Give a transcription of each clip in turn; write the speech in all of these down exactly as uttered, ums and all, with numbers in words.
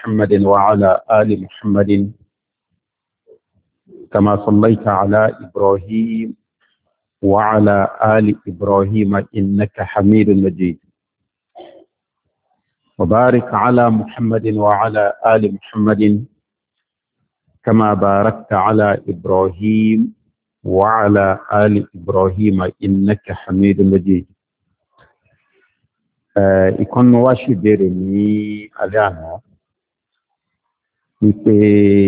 محمد وعلى آل محمد كما صليت على إبراهيم وعلى آل إبراهيم إنك حميد مجيد وبارك على محمد وعلى آل محمد كما باركت على إبراهيم وعلى آل إبراهيم إنك حميد مجيد. ìkànnì wa ṣì béèrè ní alẹ́ àná wípé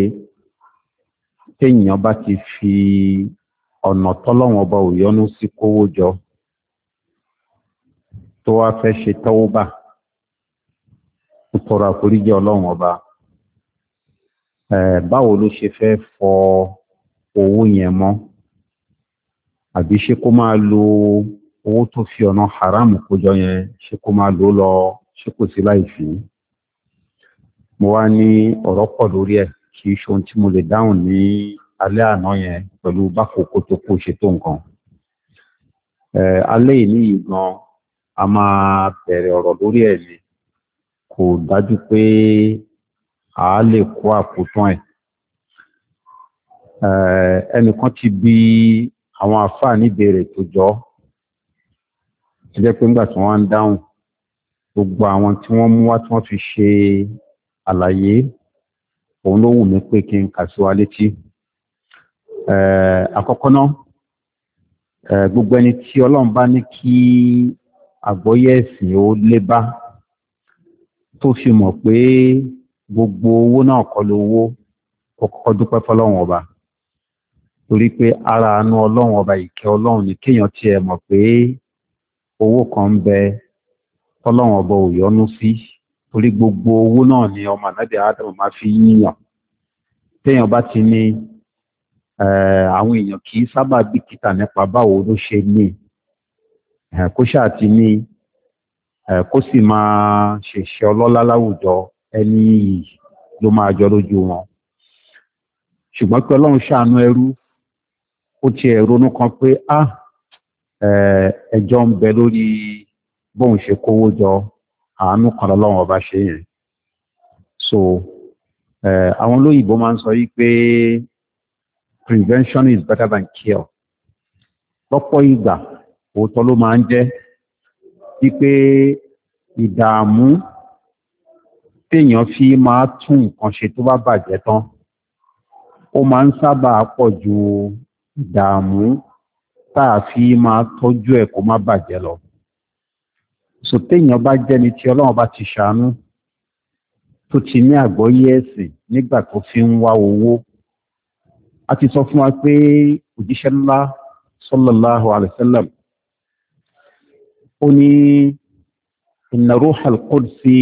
téèyàn bá ti fi ọ̀nà tọ́lọ́wọ́n ọba ò yọ́nú sí kówó jọ tó wá fẹ́ ṣe tọ́wọ́bà ó tọrọ àforíjì ọlọ́run ọba báwo ló ṣe fẹ́ fọ owó yẹn mọ́ àbí ṣé kó máa lo owó tó fi ọ̀nà haram kójọ yẹn ṣé kó máa lò lọ ṣé kò sí láì fi. Mo wá ní ọ̀rọ̀ pọ̀ lórí ẹ̀ kì í ṣe ohun tí mo lè dáhùn ní alẹ́ àná yẹn pẹ̀lú bákòókò tó kó ṣe tó nǹkan. Alẹ́ yìí ní ìgbọ̀n a máa bẹ̀rẹ̀ ọ̀rọ̀ lórí ẹ̀ ni kò dájú pé a lè kó àkótán ẹ̀. Ẹnìkan ti bi àwọn àfáà níbèrè tó jọ tó jẹ́ pé nígbà tí wọ́n ń dáhùn gbogbo àwọn tí wọ́n mú wá tí wọ́n fi ṣe àlàyé òun ló wù mí pé kí n kà sí wa létí. Àkọ́kọ́ náà gbogbo ẹni tí Ọlọ́run bá ní kí àgbọ́yé ẹ̀sìn ó lé bá tó fi mọ̀ pé gbogbo owó náà kọ́ lówó kọ́kọ́ dúpẹ́ fọ́lọ́run ọba torí pé ara àánú Ọlọ́run ọba ìkẹ́ Ọlọ́run ní kéèyàn tiẹ̀ mọ̀ pé owó kan ń bẹ tọ́lọ́run ọba ò yọ́nú sí torí gbogbo owó náà ni ọmọ ànábì Ádámù máa fi yíyàn téèyàn bá ti ní àwọn èèyàn kì í sábà bìkítà nípa báwo ló ṣe ní kó ṣáà ti ní kó sì máa ṣèṣe ọlọ́lá láwùjọ ẹni yìí ló máa jọ lójú wọn. Ṣùgbọ́n pé Ọlọ́run ṣàánú ẹrú ó tiẹ̀ ronú kan pé ah ẹjọ́ ń bẹ lórí bóun ṣe kówó jọ àánú kan lọ́wọ́ ọba ṣe yẹn. So àwọn olóyìnbó máa ń sọ yí pé prevention is better than cure. Lọ́pọ̀ ìgbà òótọ́ ló máa ń jẹ́ wípé ìdààmú téèyàn fi máa tún nǹkan ṣe tó bá bàjẹ́ tán ó máa ń sábà pọ̀ ju ìdààmú táà fi máa tọ́jú ẹ̀ kó má bàjẹ́ lọ. So téèyàn bá jẹ́ni tí Ọlọ́run bá ti ṣàánú tó ti ní àgbọ́yé ẹ̀sìn nígbà tó fi ń wá owó. A ti sọ fún wa pé òjíṣẹ́ ńlá sallallahu alaihi wasallam ó ní inna ruhal qudsi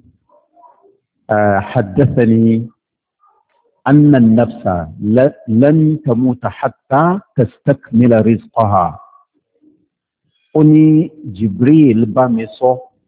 haddathani anna an-nafsa lan tamuta hatta tastakmila rizqaha. Ó ní Jibril bá mi sọ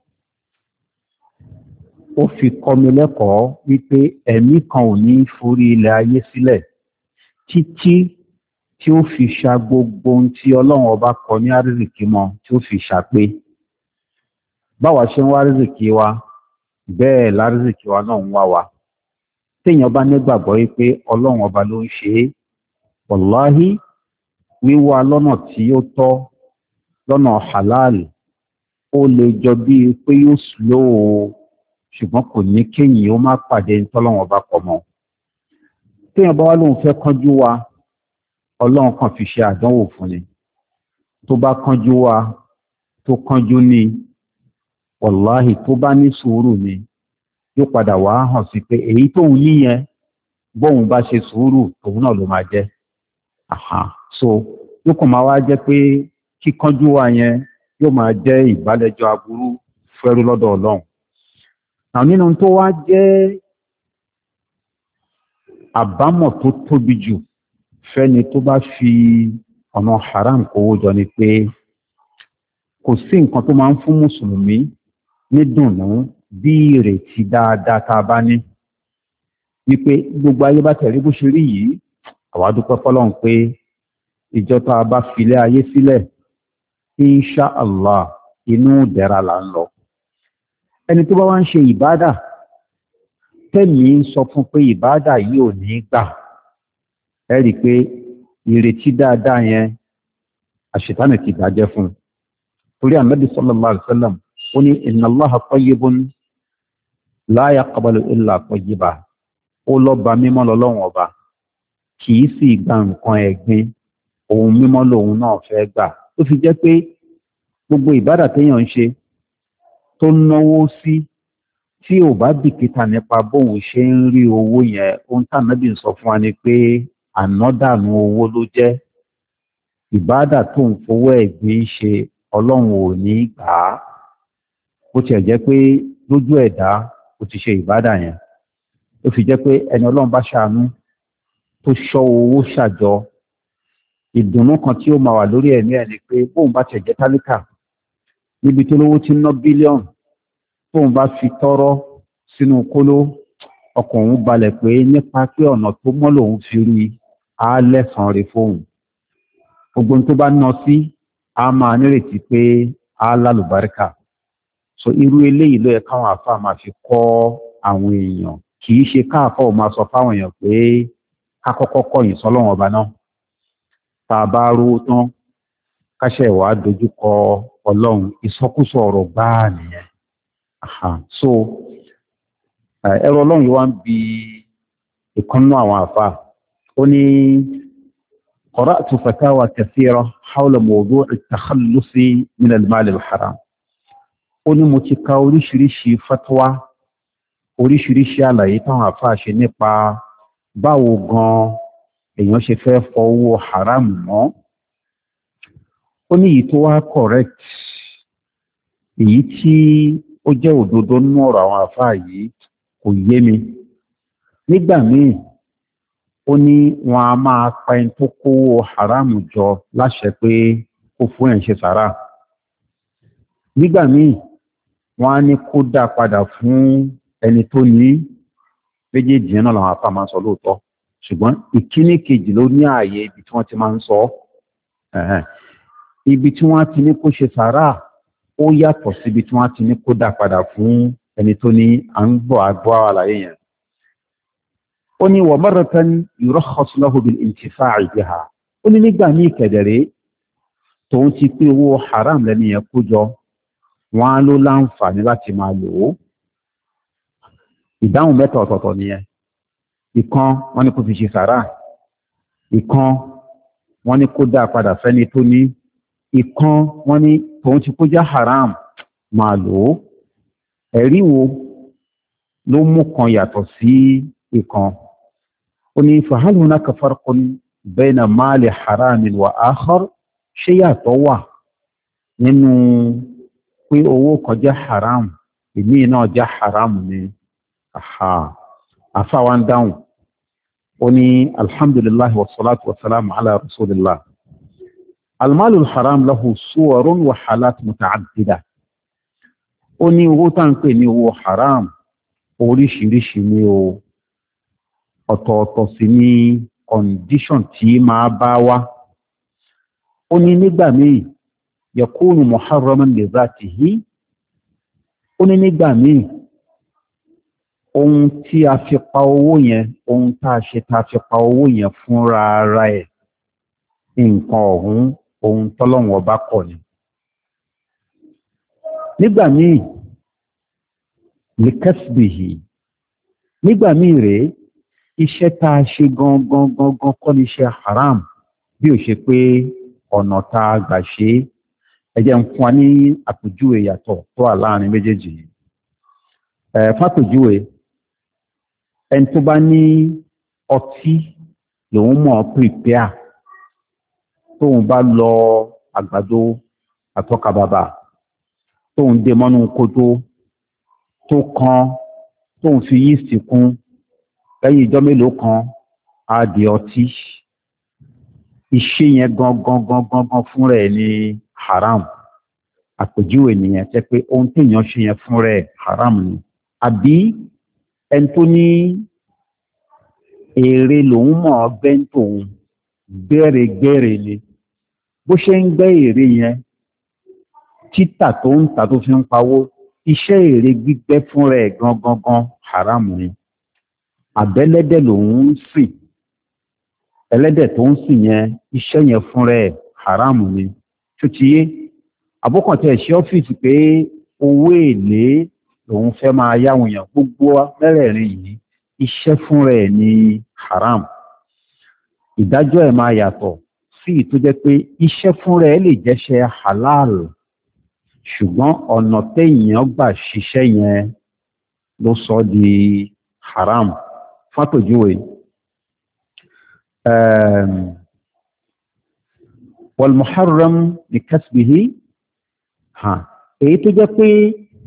ó fi kọ́ mi lẹ́kọ̀ọ́ wípé ẹ̀mí kan ò ní forí ilẹ̀ ayé sílẹ̀ títí tí ó fi ṣa gbogbo ohun tí Ọlọ́run ọba kọ ní àrísìkí mọ́ tí ó fi ṣàpé. Báwa ṣe ń wá àrísìkí wa bẹ́ẹ̀ lárísìkí wa náà ń wá wa. Téèyàn bá nígbàgbọ́ wípé Ọlọ́run ọba ló ń ṣe é wàláhí wíwá lọ́nà tí ó tọ́ lọ́nà halal ó lè jọ bíi pé yóò slow ṣùgbọ́n kò ní kéyìn ó má pàdé tọ́lọ́run ọba pọ̀ mọ́. Téèyàn bá wá lóun fẹ́ kánjú wa Ọlọ́run kan fi ṣe àdánwò fún ni. Tó bá kánjú wa tó kánjú ní wàláhì tó bá ní sùúrù ni yóò padà wá hàn sí pé èyí tóun níyẹn bóun bá ṣe sùúrù tòun náà ló máa jẹ́. Àhà so yóò kàn máa wá jẹ́ pé kíkánjú wa yẹn yóò máa jẹ́ ìbálẹ́jọ́ aburú fẹ́rú lọ́dọ̀ Ọlọ́run. Àwọn nínú tó wá jẹ́ àbámọ̀ tó tóbi jù fẹ́ni tó bá fi ọ̀nà haram kówó jọ ni pé kò sí nǹkan tó máa ń fún mùsùlùmí ní dùnnú bí ìrètí dáadáa tá a bá ní wípé gbogbo ayé bá tẹ̀lé bó ṣe rí yìí àwa dúpẹ́ fọ́lọ́run pé ìjọ tá a bá filé ayé sílẹ̀ insha Allah inú ìdẹ̀ra là ń lọ. Ẹni tó bá wá ń ṣe ìbádà tẹ́mi ń sọ fún pé ìbáàdà yìí ò ní gbà ẹ rí i pé ìrètí dáadáa yẹn àṣetánì ti dájẹ́ fún un torí ànábì sallallahu alaihi wasallam ó ní inna Allaha tayyibun la yaqbalu illa tayyiba ó lọ́ba mímọ́ lọ́lọ́run ọba kì í sì gba nǹkan ẹ̀gbin ohun mímọ́ lòun náà fẹ́ gbà ó fi jẹ́ pé gbogbo ìbádà téèyàn ń ṣe tó náwó sí tí ò bá bìkítà nípa bóun ṣe ń rí owó yẹn ohun tànábì ń sọ fún wa ni pé ànádànù owó ló jẹ́ ìbádà tó ń fowó ẹ̀gbin ṣe ọlọ́run ò ní gbà á bó tiẹ̀ jẹ́ pé lójú ẹ̀dá ó ti ṣe ìbádà yẹn ó fi jẹ́ pé ẹni ọlọ́run bá ṣàánú tó ṣọ́ owó ṣàjọ ìdùnnú kan tí ó máa wà lórí ẹ̀mí ẹ̀ ni pé bóun bá tiẹ̀ jẹ́ tálíkà níbi tó lówó ti ná bílíọ̀nù bóun bá fi tọ́rọ́ sínú kóló ọkàn òun balẹ̀ pé nípa pé ọ̀nà tó mọ́ lòun fi rí á lẹ́sàn-án rẹ̀ fóun gbogbo tó bá ná sí á máa nírètí pé á lálùbáríkà so irú eléyìí ló yẹ káwọn àfáà máa fi kọ́ àwọn èèyàn kì í ṣe káàfọ́ máa sọ fáwọn èèyàn pé ká kọ́kọ́ kọ̀yìn sọ́lọ́run ọba náà tá a bá rówó tán káṣẹ́ ìwà dojúkọ ọlọ́run ìsọkúsọ ọ̀rọ̀ gbáà nìyẹn so ẹ̀rọ ọlọ́run yìí wá ń bi ìkànnú àwọn àfáà ó ní قرأت فتاوى كثيرة حول موضوع التخلص من المال الحرام ó ní mo ti ka oríṣiríṣi fatwa oríṣiríṣi àlàyé táwọn àfáà ṣe nípa báwo gan èèyàn ṣe fẹ́ fọ owó haram mọ́ ó ní èyí tó wá correct èyí tí ó jẹ́ òdodo nínú ọ̀rọ̀ àwọn àfáà yìí kò yé mi nígbà míì ó ní wọn a máa pa ẹni tó kówó haram jọ láṣẹ pé kó fún ẹ̀ ń ṣe sàrà nígbà míì wọn á ní kó dá padà fún ẹni tó ní méjèèjì náà làwọn afá máa ń sọ lóòótọ́ ṣùgbọ́n ìkíní kejì ló ní ààyè ibi tí wọ́n ti máa ń sọ ibi tí wọ́n ti ní kó ṣe sàrà ó yàtọ̀ sí ibi tí wọ́n ti ní kó dá padà fún ẹni tó ní à ń gbọ́ àgbọ́ àlàyé yẹn ó ní wa marratan yurakhas lahu bil intifa'i biha ó ní nígbà míì kẹ̀dẹ̀rẹ́ tòun ti pé owó haram lẹ́nu yẹn kó jọ wọ́n á ló láǹfààní láti máa lò ó ìdáhùn mẹ́ta ọ̀tọ̀ọ̀tọ̀ nìyẹn ìkan wọ́n ní kó fi ṣe sàrà ìkan wọ́n ní kó dá padà fẹ́ni tó ní ìkan wọ́n ní tòun ti kó já haram máa lò ó ẹ̀rí wo ló mú kan yàtọ̀ sí ìkan ó ní fahal hunaka farqun bayna mali haramin wa akhar ṣé yàtọ̀ wà nínú pé owó kan jẹ́ haram ìmí náà jẹ́ haram ni àhà àfáwà ń dáhùn ó ní alhamdulillah wa salatu wa salam ala rasulillah almalu haram lahu suwarun wa halat muta'addida ó ní owó tá ń pè ní owó haram oríṣiríṣi ni o ọ̀tọ̀ọ̀tọ̀ sí ní condition tí máa bá wá ó ní nígbà míì yakunu muharraman li zatihi ó ní nígbà míì ohun tí a fi pa owó yẹn ohun tá a ṣe tá a fi pa owó yẹn fúnra ara ẹ̀ nǹkan ọ̀hún ohun tọ́lọ́run ọba kọ̀ ni nígbà míì li kasbihi nígbà míì rèé iṣẹ́ tá a ṣe gangan gangan kọ́ ní iṣẹ́ haram bí ó ṣe pé ọ̀nà tá a gbà ṣe ẹ jẹ́ ń fún wa ní àpèjúwe yàtọ̀ tó wà láàrin méjèèjì yìí ẹ̀ fàpèjúwe ẹni tó bá ní ọtí lòun mọ̀ prepare tóun bá lọ àgbàdo àtọ́ka bàbà tóun dé mọ́nú kótó tó kan tóun fi yeast kún lẹ́yìn ìjọ́ mélòó kan á di ọtí iṣẹ́ yẹn gangan gangan gan fún rẹ̀ ní haram àpèjúwe nìyẹn tẹ́ pé ohun téèyàn ṣe yẹn fún rẹ̀ haram ni àbí ẹni tó ní èrè lòun mọ̀ ọgbẹ́ tóun gbẹ́rẹ̀gbẹ́rẹ̀ ni bó ṣe ń gbẹ́ èrè yẹn títà tó ń tà tó fi ń pawó iṣẹ́ èrè gbígbẹ́ fún rẹ̀ gangan gan haram ni àbẹ́lẹ́dẹ̀ lòun ń sìn, ẹlẹ́dẹ̀ tó ń sìn yẹn iṣẹ́ yẹn fún rẹ̀ haram ni tó ti yé. àbúkọ̀tẹ̀ ṣe ọ́fíìsì pé owó èlé lòun fẹ́ máa yáwọn èèyàn, gbogbo mẹ́rẹ̀ẹ̀rin yìí iṣẹ́ fún rẹ̀ ní haram. ìdájọ́ ẹ̀ máa yàtọ̀ sí tó jẹ́ pé iṣẹ́ fún rẹ̀ lè jẹ́ṣẹ́ halal ṣùgbọ́n ọ̀nà téèyàn gbà ṣiṣẹ́ yẹn ló sọ di haram. fàpèjúwe wal muharram li kasbihi hàn èyí tó jẹ́ pé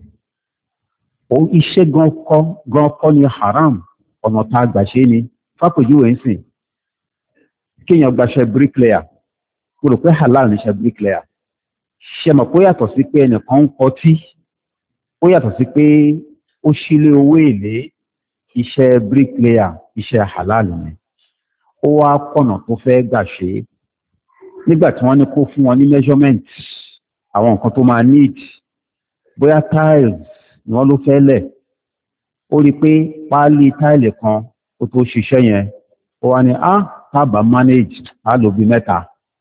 iṣẹ́ gan kọ́ ni haram, ọ̀nà tá a gbà ṣe ni. fàpèjúwe ń sìn kéèyàn gbaṣẹ́ bricklayer, mo rò pé halal níṣẹ́ bricklayer. ṣe mọ̀ pé ó yàtọ̀ sí pé ẹnìkan ń kọtí, ó yàtọ̀ sí pé ó ṣílé owó èlé. iṣẹ́ bricklayer iṣẹ́ halal ni. ó wá kọ̀nà tó fẹ́ gbà ṣe nígbà tí wọ́n ní kó fún wọn ní measurement àwọn nǹkan tó máa need, bóyá tiles ni wọ́n ló fẹ́ lẹ̀. ó rí pé páálí táìlì kan ó tó ṣiṣẹ́ yẹn, ó wá ní á tábà manage á lò bí mẹ́ta.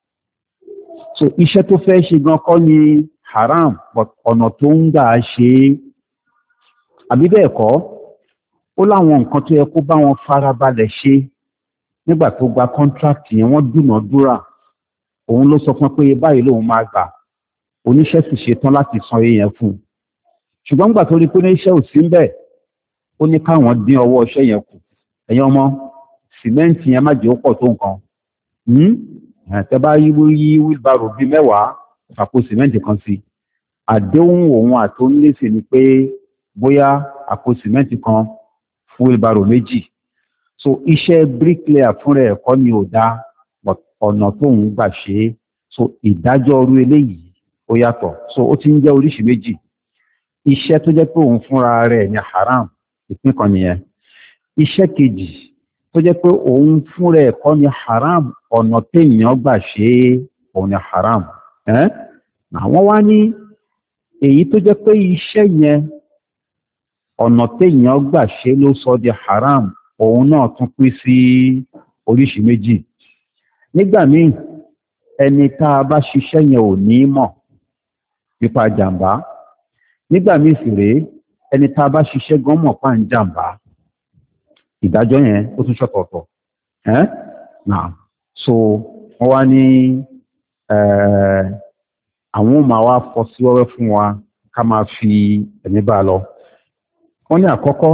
so iṣẹ́ tó fẹ́ ṣe gan kọ́ ni haram, but ọ̀nà tó ń gbà ṣe é. àbí bẹ́ẹ̀ kọ́, ó láwọn nǹkan tó yẹ kó bá wọn farabalẹ̀ ṣe nígbà tó gba contract yẹn, wọ́n dúnàádúrà, òun ló sọ fún pé báyìí lòun máa gbà, oníṣẹ́ sì ṣetán láti san iye yẹn fún un. ṣùgbọ́n nígbà tó rí pé oníṣẹ́ ò sí ń bẹ̀, ó ní káwọn dín ọwọ́ iṣẹ́ yẹn kù. ẹ̀yin ọmọ sìmẹ́ǹtì yẹn má jẹ́ ó pọ̀ tó nǹkan. tẹ́ bá yí yí wheelbarrow bíi mẹ́wàá àpò sìmẹ́ǹtì kan sí, àdéhùn òun àtòúnlẹ̀sì ni pé bóyá àpò sìmẹ́ǹtì kan fún wheelbarrow méjì. so iṣẹ́ bricklayer fúnra ẹ̀ kọ́ ni ò dáa, ọ̀nà tóun gbà ṣe é. so ìdájọ́ orú eléyìí ó yàtọ̀. so ó ti ń jẹ́ oríṣìí méjì. iṣẹ́ tó jẹ́ pé òun fúnra rẹ̀ ní haram, ìpín kan nìyẹn. iṣẹ́ kejì tó jẹ́ pé òun fúnra ẹ̀ kọ́ ní haram, ọ̀nà téèyàn gbà ṣe é òun ní haram. àwọn wá ní èyí tó jẹ́ pé iṣẹ́ yẹn ọ̀nà téèyàn gbà ṣe ló sọ di haram, òun náà tún pín sí oríṣìí méjì. nígbà míì ẹni tá a bá ṣiṣẹ́ yẹn ò ní mọ̀ nípa jàǹbá, nígbà míì sì rèé ẹni tá a bá ṣiṣẹ́ gan mọ̀ pa ń jàǹbá. ìdájọ́ yẹn ó tún ṣọ̀tọ̀ọ̀tọ̀. náà so wọ́n wá ní àwọn ò máa wá fọ́ sí wẹ́wẹ́ fún wa ká máa fi ẹ̀mí bá a lọ. wọ́n ní àkọ́kọ́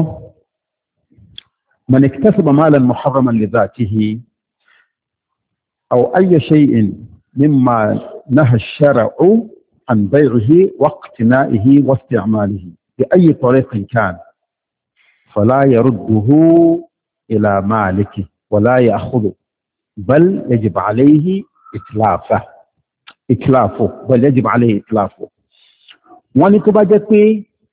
man iktasaba malan muharraman li dhatihi أو أي شيء مما نهى الشرع عن بيعه واقتنائه واستعماله بأي طريق كان فلا يرده إلى مالكه ولا يأخذه بل يجب عليه إتلافه إتلافه بل يجب عليه إتلافه. wọ́n ní tó bá jẹ́ pé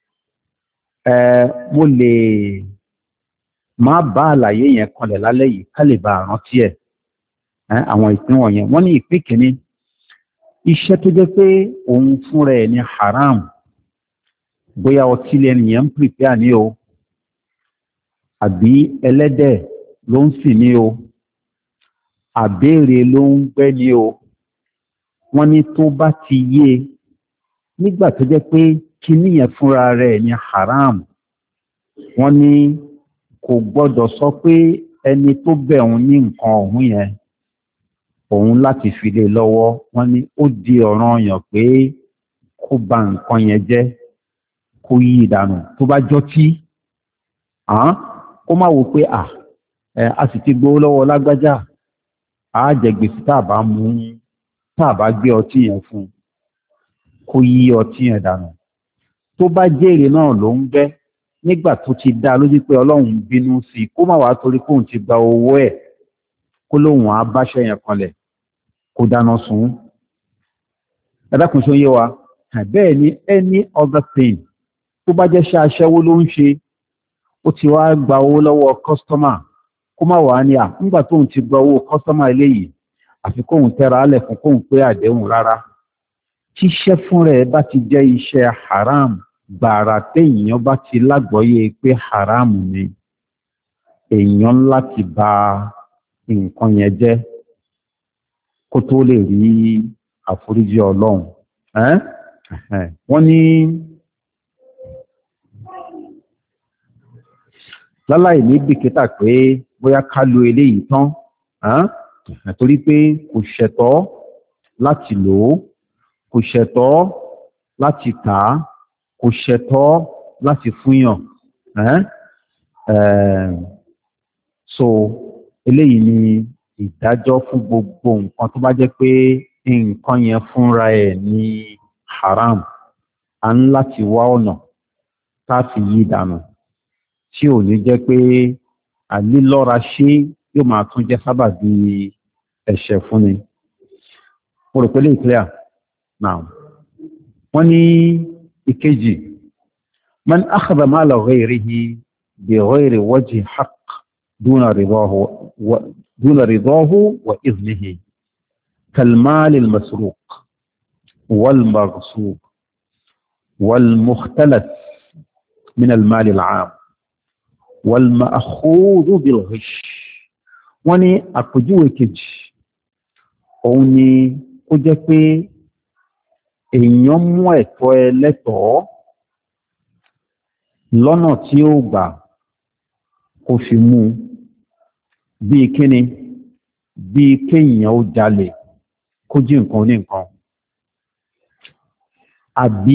mo lè má bá àlàyé yẹn kanlẹ̀ lálẹ́ yìí ká lè bá rántí ẹ̀. àwọn ìpín wọ̀nyẹn wọ́n ní ìpín kìíní iṣẹ́ tó jẹ́ pé òun fúnra ẹ̀ ní haram, bóyá ọtí lẹ́nu yẹn ń prepare ní o àbí ẹlẹ́dẹ̀ ló ń sìn ní o àbéèrè ló ń gbẹ́ ní o. wọ́n ní tó bá ti yé nígbà tó jẹ́ pé kíní yẹn fúnra rẹ̀ ní haram, wọ́n ní kò gbọ́dọ̀ sọ pé ẹni tó bẹ̀ òun ní nǹkan ọ̀hún yẹn òun láti fi lé lọ́wọ́. wọ́n ní ó di ọ̀ranyàn pé kó bà nǹkan yẹn jẹ́, kó yí ìdànù. tó bá jọ tí kó má wò pé a sì ti gbowó lọ́wọ́ lágbájá, a jẹ gbèsè tá a bá mú tá a bá gbé ọtí yẹn fún un, kó yí ọtí yẹn dànù. tó bá jèrè náà ló ń gbẹ́ nígbà tó ti dá lójú pé ọlọ́run bínú sí i, kó má wàá torí kóun ti gba owó ẹ̀ kó lóun á báṣẹ́ yẹn kanlẹ̀ kó dáná sun. ẹ̀dákun ṣe ń yé wa. bẹ́ẹ̀ ni any other thing tó bá jẹ́ ṣe aṣẹ́wó ló ń ṣe, ó ti wá gba owó lọ́wọ́ kọ́sítọ́mà, kó má wàá ní à nígbà tóun ti gba owó kọ́sítọ́mà eléyìí àfi kóun tẹ́ra álẹ̀ fún kóun pé àdéhùn rárá. tíṣẹ́ fún rẹ̀ bá ti jẹ́ iṣẹ́ haram, gbàrà téèyàn bá ti lágbọ́yé pé haram ni èèyàn láti bà nǹkan yẹn jẹ́ kó tó lè rí àforíjì ọlọ́run. Wọ́n ní láláì ní bìkítà pé bóyá ká lo eléyìí tán torí pé kò ṣẹ̀tọ́ láti lò ó, kò ṣẹ̀tọ́ láti tà á, kò ṣẹ̀tọ́ láti fúnyàn. So eléyìí ni ìdájọ́ fún gbogbo nǹkan tó bá jẹ́ pé nǹkan yẹn fúnra ẹ̀ ní haram. A ń láti wá ọ̀nà tá fi yí dànù tí ò ní jẹ́ pé àlílọ́ra ṣe yóò máa tún jẹ́ sábàbí ẹ̀ṣẹ̀ fún ni. Mo rò pé lè clear now. Wọ́n ní ìkejì, man akhadha mala ghayrihi bi ghayri wajhi haqq duna ridahu wa duna ridahu wa idhnihi kal mal al masruq wal maghsub wal mukhtalas min al mal al 'am wal ma'khudh bil ghish. Wọ́n ní àpèjúwe kejì òun ni ó jẹ́ pé èèyàn mú ẹ̀tọ́ ẹlẹ́tọ̀ọ́ lọ́nà tí ó gbà kó fi mú bíi kíni, bíi kéèyàn ó jalè kó jí nǹkan ní nǹkan, àbí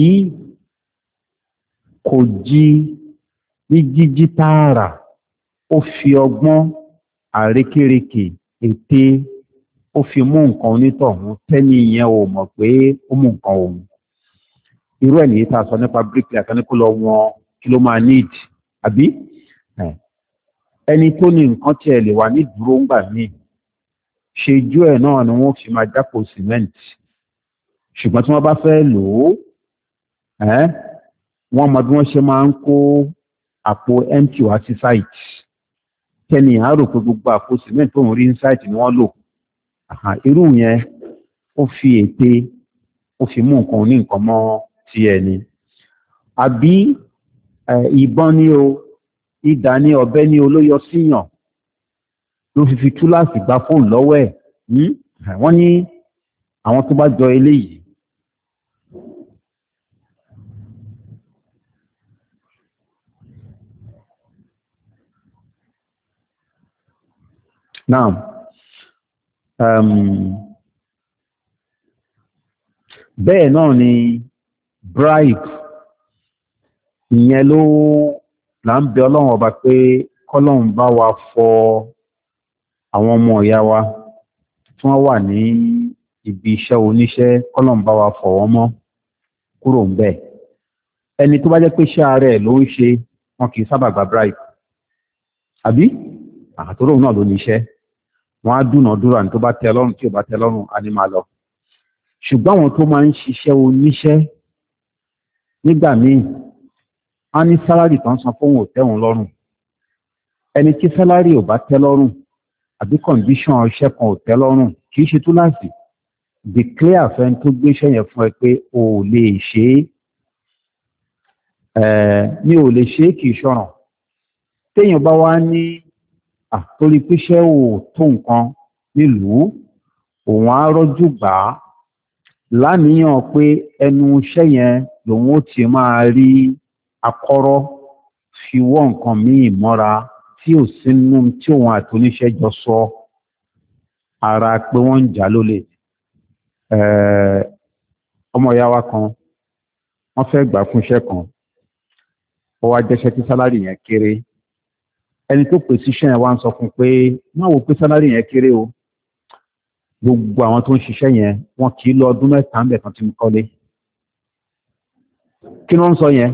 kò jí ní jíjí tààrà, ó fi ọgbọ́n àrékérekè ète ó fi mú nǹkan onítọ̀hún tẹ́ni ìyẹn ò mọ̀ pé ó mú nǹkan òun. Irú ẹ̀ nìyí tá a sọ nípa bíríkìlà kan ní kó lọ wọn kí ló máa need, àbí ẹni tó ní nǹkan tí ẹ lè wà ní dúró ńgbà míì ṣejú ẹ̀ náà ni wọ́n fi máa jápò sìmẹ́ǹtì, ṣùgbọ́n tí wọ́n bá fẹ́ lò ó wọ́n mọ bí wọ́n ṣe máa ń kó àpò empty wá sí site tẹ́ni à rò pé gbogbo àpò sìmẹ́ǹtì tó ń rí ní site ni wọ́n lò. Irú yẹn ó fi ète ó fi mú nǹkan ní nǹkan mọ́ ti ẹni. Àbí ìbọn ní o, idà ní, ọ̀bẹ ní o ló yọ síyàn ló fi fi túláàsì gba fóònù lọ́wọ́ ẹ̀. Wọ́n ní àwọn tó bá jọ eléyìí now um, bẹ́ẹ̀ náà ni bribe, ìyẹn ló là ń bẹ ọlọ́run ọba pé kọ́lọ́run bá wa fọ àwọn ọmọ ìyá wa tí wọ́n wà ní ibi iṣẹ́ oníṣẹ́, kọ́lọ́run bá wa fọ wọ́n mọ́ kúrò ń bẹ̀. Ẹni tó bá jẹ́ pé iṣẹ́ ara ẹ̀ ló ń ṣe, wọn kì í sábà gba bribe, àbí àtòrò náà ló ní iṣẹ́, wọ́n á dúnàádúrà ní tó bá tẹ́ lọ́rùn, tí ò bá tẹ́ lọ́rùn á ní máa lọ. Ṣùgbọ́n àwọn tó máa ń ṣiṣẹ́ oníṣẹ́ nígbà míì á ní sálárì tán san fóun ò tẹ́wọn lọ́rùn. Ẹni tí sálárì ò bá tẹ́ lọ́rùn àbí kọ̀ǹdíṣọ̀n iṣẹ́ kan ò tẹ́ lọ́rùn kì í ṣe túláàsì. Declare fẹ́ni tó gbéṣẹ́ yẹn fún ẹ pé o ò lè ṣe é, mi ò lè ṣe é kì í ṣọ̀ràn. Téèyàn bá wá ní àtórí píṣẹ́ ò tó nǹkan nílùú, òun á rọ́jú gbà á láníyàn pé ẹnu iṣẹ́ yẹn lòun ó ti máa rí akọ́rọ́ fi wọ́ nǹkan míì mọ́ra tí ò sínú tí òun àti oníṣẹ́ jọ sọ ara pé wọ́n ń jà lólè. Ọmọ ìyá wa kan wọ́n fẹ́ gbà fún iṣẹ́ kan, ó wá jẹ́ṣẹ́ tí sálárì yẹn kéré. Ẹni tó pè sí iṣẹ́ yẹn wá ń sọ fún pé má wo pé sálárì yẹn kéré o, gbogbo àwọn tó ń ṣiṣẹ́ yẹn wọn kì í lọ ọdún mẹ́ta ń bẹ̀ kan tí ń kọ́lé. Kí ló ń sọ yẹn?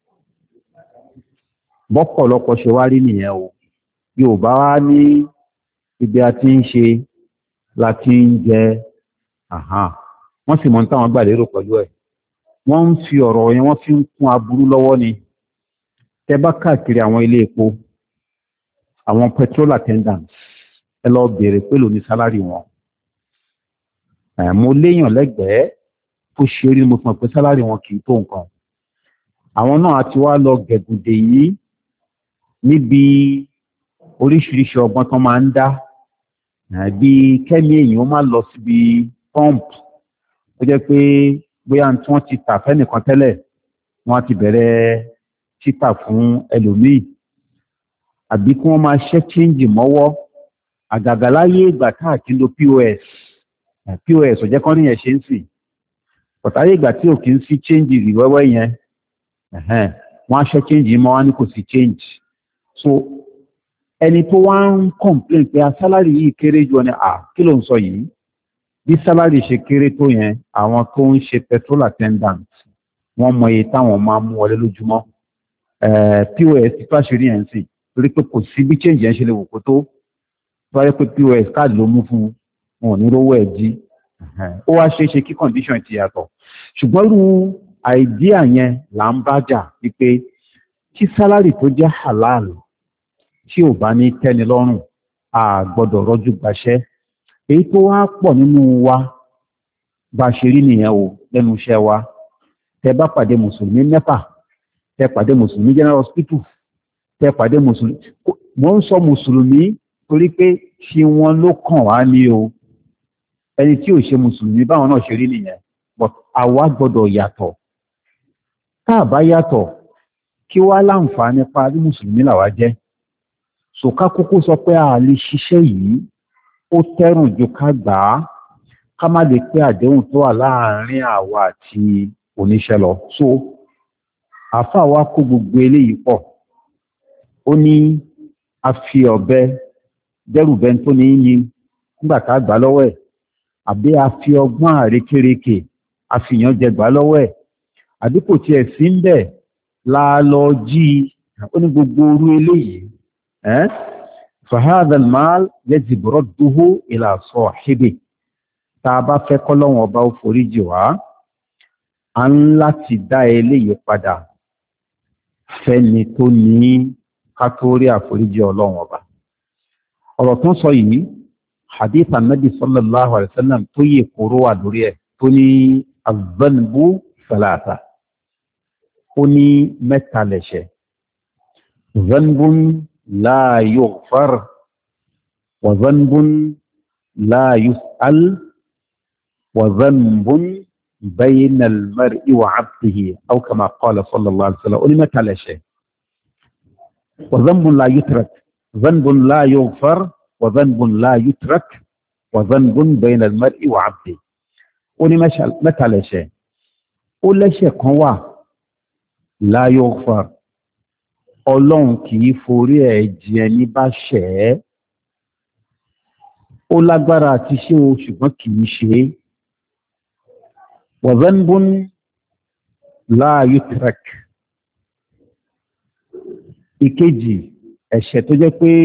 Bọ́pọ̀lọpọ̀ ṣe wá rí nìyẹn o. Yorùbá wá ní ibi a ti ń ṣe la ti ń jẹ, wọ́n sì mọ̀ ní táwọn gbà lérò pẹ̀lú ẹ̀. Wọ́n ń fi ọ̀rọ̀ yẹn wọ́n fi ń kún aburú lọ́wọ́ ni. Tẹ bá káàkiri àwọn ilé epo, àwọn petrol attendants, ẹ lọ bèèrè pẹ̀lú ní sálárì wọn. Mo léèyàn lẹ́gbẹ̀ẹ́ tó ṣe rí mo mọ̀ pé sálárì wọn kì í tó nǹkan. Àwọn náà ti wá lọ gẹ̀gùdè yìí níbi oríṣiríṣi ọgbọ́n tó máa ń dá bí kẹ́mi èèyàn ó má lọ síbi pump ó jẹ́ pé bóyá tí wọ́n ti tà fẹ́nìkan tẹ́lẹ̀ wọ́n ti bẹ̀rẹ̀ títà fún ẹlòmíì àbí kí wọ́n máa ṣẹ́ chíńjì mọ́wọ́ àgàgà láyé ìgbà káàkiri lo pos pos ò jẹ́ kán níyẹn ṣe ń sìn pọ̀táyé ìgbà tí ò kí ń sí chíńjì rí wẹ́wẹ́ yẹn wọ́n á ṣẹ́ chíńjì mọ́ wá ní kò sí chíńjì so ẹni tó wá ń complain pé sálárì yìí kéré jù ní à kí ló ń sọ yìí bí sálárì ṣe kéré tó yẹn àwọn tó ń ṣe petrol attendant wọ́n mọ iye táwọn máa mú wọlé lójúmọ́ pos ti tó àṣírí yẹn sì torí pé kò sí bí change yẹn ṣe lè wò kó tó tó wáyé pé pos káàdì ló mú fún wọn ò ní rówó ẹ̀ jí ó wá ṣeé ṣe kí condition ti yàtọ̀ ṣùgbọ́n irú àìdíà yẹn là ń bá jà wípé tí sálárì tó jẹ́ halal tí ò bá ní tẹ́ni lọ́rùn a gbọ́dọ̀ rọ́jú gbaṣẹ́ èyí tó wá pọ̀ nínú wa bá ṣe rí nìyẹn o lẹ́nu iṣẹ́ wa tẹ bá pàdé mùsùlùmí mẹ́fà tẹ pàdé mùsùlùmí general hospital tẹ pàdé mùsùlùmí mo ń sọ mùsùlùmí torí pé tí wọ́n ló kàn wá ní o ẹni tí ò ṣe mùsùlùmí báwọn náà ṣe rí nìyẹn but àwa gbọ́dọ̀ yàtọ̀ tá a bá yàtọ̀ kí wá láǹfààní parí mùsùlùmí làwa jẹ́ sòká kúkú sọ pé a lè ṣiṣẹ́ yìí ó tẹ́rùn ju ká gbà á ká má lè pé àdéhùn tó wà láàárín àwa àti oníṣẹ́ lọ so àáfàá wa kó gbogbo eléyìí pọ̀ ó ní a fi ọ̀bẹ dẹ́rù bẹ́ẹ̀ tó ní yín nígbà tá a gbà lọ́wọ́ ẹ̀ àbí a fi ọgbọ́n àrékérekè a fi yàn jẹ gbà lọ́wọ́ ẹ̀ àbí kò tiẹ̀ sí ń bẹ̀ la lọ jí ó ní gbogbo orú eléyìí ẹ́ فهذا المال يجب رده إلى صاحبه tá a bá fẹ́ kọ́lọ́hun ọba ó foríjì wá a ń láti dá eléyìí padà fẹ́ni tó ní ká tó rí àforíjì ọlọ́run ọba ọ̀rọ̀ tó ń sọ yìí hadith anabi sallallahu alaihi wasallam tó yẹ kóró wà lórí ẹ̀ tó ní azanbu salata ó ní mẹ́ta lẹ́ṣẹ̀ zanbun لا يغفر وذنب لا يسأل وذنب بين المرء وعبده أو كما قال صلى الله عليه وسلم ولما على شيء وذنب لا يترك ذنب لا يغفر وذنب لا يترك وذنب بين المرء وعبده ولما على شيء ولا شيء هو لا يغفر ọlọ́run kì í forí ẹ̀ jì ẹni bá ṣẹ̀ ẹ́ ó lágbára àti ṣe o ṣùgbọ́n kì í ṣe é wazanbun la yutrak ìkejì ẹ̀ṣẹ̀ tó jẹ́ pé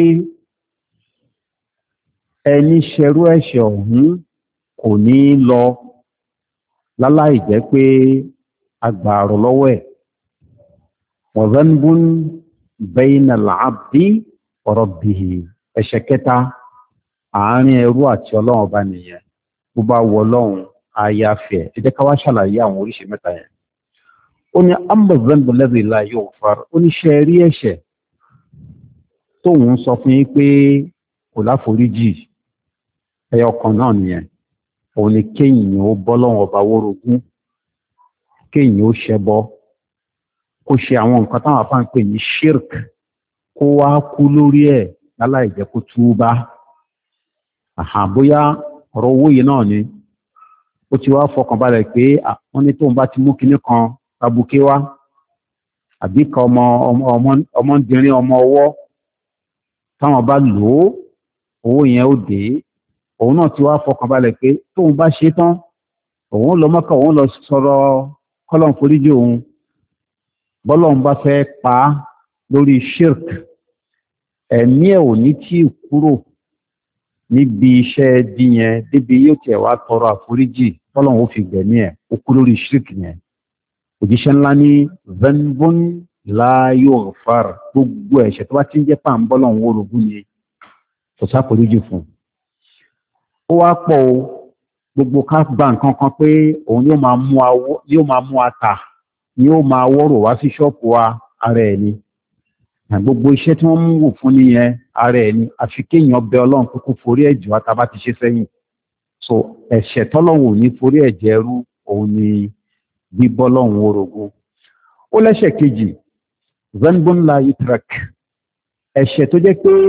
ẹni ṣerú ẹ̀ṣẹ̀ ọ̀hún kò ní lọ láláì jẹ́ pé agbààrọ̀ lọ́wọ́ ẹ̀ wazanbun bayna al-abdi wa rabbihi ẹ̀ṣẹ̀ kẹta àárín ẹrú àti ọlọ́run ọba nìyẹn bó bá wọ ọlọ́run ayáfẹ́ ẹ jẹ́ ká wá ṣàlàyé àwọn oríṣi mẹ́ta yẹn ó ní amma dhanbu alladhi la yughfar ó ní ṣe rí ẹ̀ṣẹ̀ tóun sọ fún yín pé kò láforíjì ẹyọ kan náà nìyẹn òun ni kéèyàn ó bọ́lọ́run ọba wórogún kéèyàn ó ṣẹbọ kó ṣe àwọn nǹkan táwọn afá ń pè ní shirk kó wá kú lórí ẹ̀ láláì jẹ́ kó túbá àhà bóyá ọ̀rọ̀ owó yìí náà ni ó ti wá fọkàn balẹ̀ pé wọ́n ní tóun bá ti mú kinní kan tabuké wá àbí kan ọmọ ọmọ ọmọdérin ọmọ ọwọ́ táwọn bá lò ó owó yẹn ó dé òun náà ti wá fọkàn balẹ̀ pé tóun bá ṣe tán òun lọ mọ́kà òun lọ sọ̀rọ̀ kọ́lọ́n foríjì òun bọ́lọ́run bá fẹ́ pa á lórí shirk ẹ̀mí ẹ̀ ò ní tí kúrò níbi iṣẹ́ díyẹn débi yóò tẹ̀ wá tọrọ àforíjì bọ́lọ́run ó fi gbẹ̀mí ẹ̀ ó kú lórí shirk yẹn òjíṣẹ́ ńlá ní zanbun la yughfar gbogbo ẹ̀ṣẹ̀ tó bá ti ń jẹ́ pàm bọ́lọ́run wórogún ni kò sáforíjì fún ó wá pọ̀ o gbogbo ká gba nǹkan kan pé òun yóò máa mú ata ni ó máa wọ́rọ̀ wá sí ṣọ́ọ̀pù wa ara ẹ̀ ni gbogbo iṣẹ́ tí wọ́n mú wò fún nìyẹn ara ẹ̀ ni àfi kéèyàn bẹ ọlọ́run pé kó forí ẹ̀jẹ̀ wá tá a bá ti ṣe sẹ́yìn so ẹ̀ṣẹ̀ tọ́lọ́run ò ní forí ẹ̀jẹ̀ rú òun ni bíbọ́ lọ́run orogún. Ó lẹ́ṣẹ̀ kejì zanbun la yutrak, ẹ̀ṣẹ̀ tó jẹ́ pé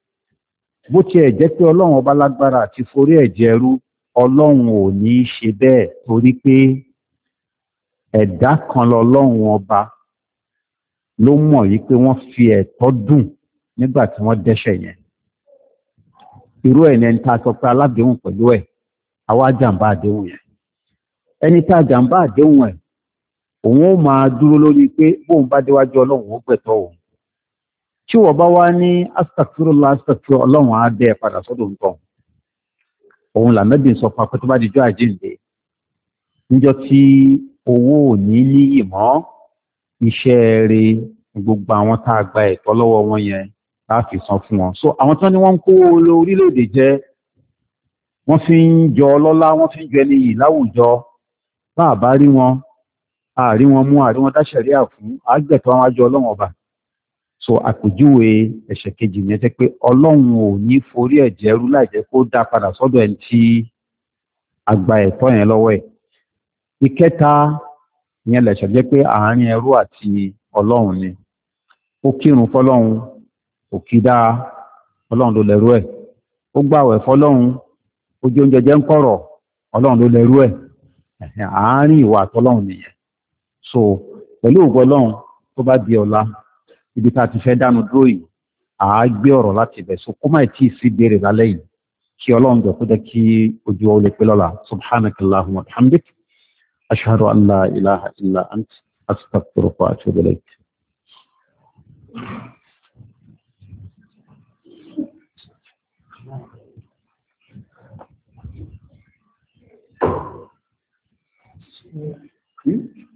bó tiẹ̀ jẹ́ pé ọlọ́run ọba lágbára àti forí ẹ̀jẹ̀ rú ọlọ́run ò ní ṣe bẹ́ẹ̀ torí pé ẹ̀dá kan lọ́lọ́run ọba ló mọ̀ yí pé wọ́n fi ẹ̀tọ́ dùn nígbà tí wọ́n dẹ́ṣẹ̀ yẹn. Irú ẹ̀ ní ẹni tá a sọ pé aládéhùn pẹ̀lú ẹ̀ àwa jàǹbá àdéhùn yẹn. Ẹni tá a jàǹbá àdéhùn ẹ̀ òun ó máa dúró lórí pé bóun bá déwájú ọlọ́run ó gbẹ̀tọ́ òun. Tí wọ́n bá wá ní astaghfirullah astaghfirullah ọlọ́run á dẹ́ ẹ padà sọ́dọ̀ nǹkan. Òun làmẹ́bí sọ fún apẹ́ tó bá dijọ́ àjíǹde. Níjọ́ tí owó ò ní níyì mọ́ iṣẹ́ rẹ̀ gbogbo àwọn tá a gba ẹ̀tọ́ lọ́wọ́ wọn yẹn láti san fún wọn. So àwọn tán ni wọ́n ń kó orílẹ̀-èdè jẹ wọ́n fi ń jọ ọlọ́lá wọ́n fi ń jọ ẹni yìí láwùjọ bá a bá rí wọn àárí wọn mú àárí wọn dáṣẹ̀ríà fún àgbẹ̀tọ́ àwọn àjọ ọlọ́run ọba. So àpèjúwe ẹ̀ṣẹ̀ kejì yẹn jẹ́ pé ọlọ́run ò ní forí ẹ̀jẹ̀ rú láì jẹ́ kó dá padà sọ́dọ̀ ẹni tí a gba ẹ̀tọ́ yẹn lọ́wọ́ ẹ̀. Ìkẹta ìyẹn lẹ̀ṣẹ̀ jẹ́ pé àárín ẹrú àti ọlọ́run ni ó kírun fọlọ́run ó kí dáa ọlọ́run ló lẹ́rú ẹ̀ ó gbàwẹ̀ fọlọ́run ó jẹ oúnjẹ jẹ ń kọ̀rọ̀ ọlọ́run ló lẹ́rú ẹ̀ àárín ìwà àtọlọ́run nìyẹn. So pẹ̀lú ògo ọlọ́run tó bá di ọ̀la ibi tá a ti fẹ́ dánu dúró yìí àá gbé ọ̀rọ̀ láti ibẹ̀ so kó má tí ì sí béèrè lálẹ́ yìí kí ọlọ́run jọ kó jẹ́ kí ojú ọ lè pé lọ́la subhanakallahumma wa bihamdik. أشهد أن لا إله إلا أنت أستغفرك وأتوب إليك. Hmm?